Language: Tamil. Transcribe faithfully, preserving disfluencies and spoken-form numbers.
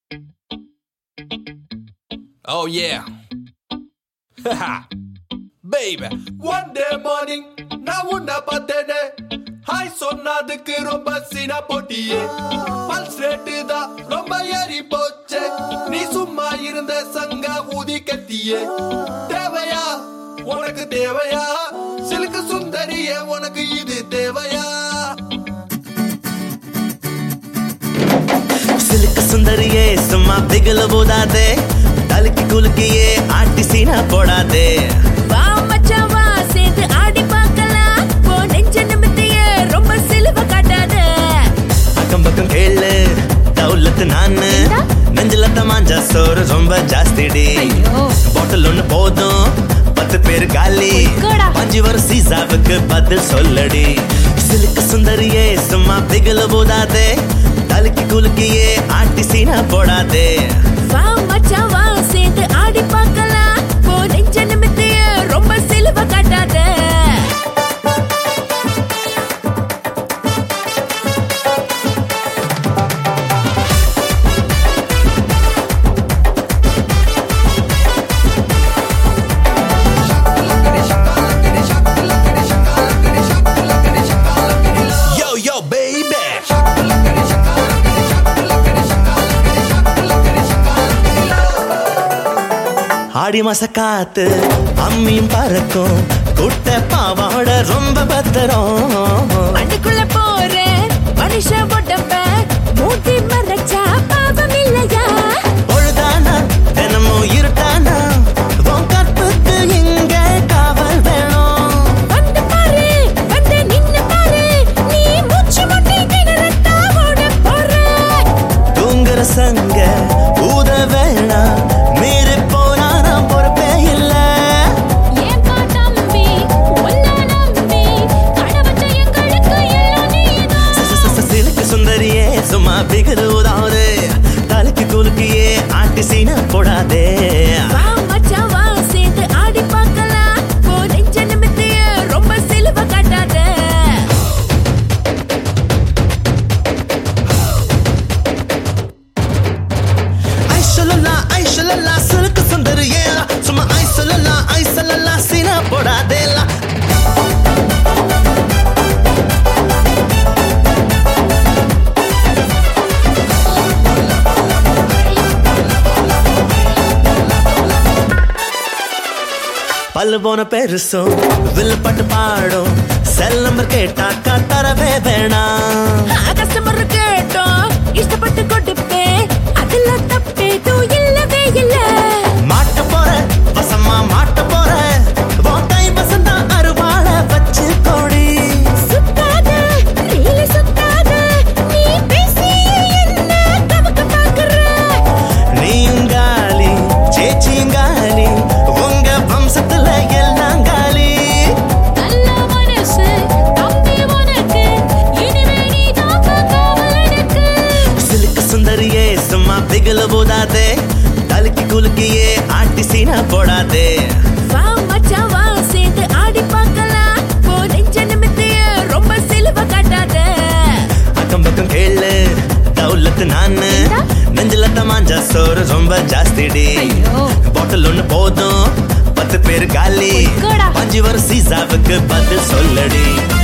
Oh yeah. Baby, one day morning நான் உன்னை பார்த்தேனே ஹாய் சொன்னதுக்கு ரொம்ப சீனா போட்டியே பல்ஸ் ரேட்டு தான் ரொம்ப ஏறி போச்சே நீ சும்மா இருந்த சங்க ஊதி கத்தியே தேவையா உனக்கு தேவையா சிலுக்கு சுந்தரியே உனக்கு இது தேவையா சிலுக்கு சுந்தரியே சும்மா பிகல போதாதே தலுக்கி குலுக்கியே ஆட்டி சீனா போடாதே வா மச்சான் வா சேர்ந்து ஆடி பார்க்கலாம் போ நெஞ்ச நிமித்தியே ரொம்ப சிலுவ காட்டாத அக்கம் பக்கம் கேளு தௌலத்து நானு நெஞ்சில தமாஞ்சா சோறு ரொம்ப ஜாஸ்திடி பாட்டில் ஒண்ணு போதும் பத்து பேர் காலி அஞ்சு வரும் சீசாவுக்கு பதில் சொல்லடி சிலுக்கு சுந்தரியே சும்மா பிகல போதாதே தலுக்கி குலுக்கியே ஆட்டி சீனா போடாதே வா மச்சான் வா சேர்ந்து ஆடி பார்க்கலாம் போ நெஞ்ச நிமித்தியே ரொம்ப சிலுவ காட்டாத Yo yo baby ஆடி மாச காத்து அம்மியும் பறக்கும் குட்ட பாவாட ரொம்ப பத்திரம் மண்ணுக்குள்ள போற மனுஷ உடம்ப மூட்டி மறைச்சா பாவம் இல்லையா பொழுதானா தினமும் இருட்டானா உன் கற்புக்கு இங்க காவல் வேணும் வந்து பாரு வந்து நின்னு பாரு நீ மூச்சு முட்டி கிணறத்தா ஓட போற தூங்குற சங்க ஊத வேணாம் மீறி போனா நான் பொறுப்பே இல்ல ஏப்பா தம்பி ஒன்னா நம்பி கடவச்ச எங்களுக்கு எல்லாம் நீதான் ச- ச- ச- சிலுக்கு சுந்தரியே சும்மா பிகரு உதாரு தலைக்கு குலுக்கியே ஆட்டி சீனா போடாதே வா மச்சான் வா சேர்ந்து ஆடி பார்க்கலாம் போ நெஞ்ச நிமித்தியே ரொம்ப சிலுவ காட்டாத ஐ சொல்லலாம் ஐ சொல்லலாம் சிலுக்கு சுந்தரியே சும்மா ஐ சொல்லலாம் ஐ சொல்லலாம் சீனா போடாதேலா பல்லு போன பெருசும் வில்லுப்பட்டு பாடும் செல் நம்பர் கேட்டாக்கா தரவே வேணாம் கஸ்டமர் கேட்டோம் இஷ்டப்பட்டு கொடுப்பே அதுல தப்பேதும் இல்லவே இல்ல மாட்ட போற வசமா மாட்ட போற வாட்டை வசந்தா அருவாள வச்சு கோடி சுத்தாத ரீல சுத்தாத நீ பேசி என்ன தவக்க பாக்குற நீங்காலி சேச்சிங்காலி உங்க வம்சத்துல எல்லாம் காலி நல்ல மனசு தம்பி உனக்கு இனிமே நீ தான் காவலனுக்கு சிலுக்கு சுந்தரியே சும்மா பிகல போதாதே தலுக்கி குலுக்கியே ஆட்டி சீனா போடாதே வா மச்சான் வா சேர்ந்து ஆடி பார்க்கலாம் போ நெஞ்ச நிமித்தியே ரொம்ப சிலுவ காட்டாத அக்கம் பக்கம் கேளு தௌலத்து நானு நெஞ்சில தமாஞ்சா சோறு ரொம்ப ஜாஸ்திடி பாட்டில் ஒண்ணு போதும் பத்து பேர் காலி போய்க்கோடா. அஞ்சு வரும் சீசாவுக்கு பதில் சொல்லடி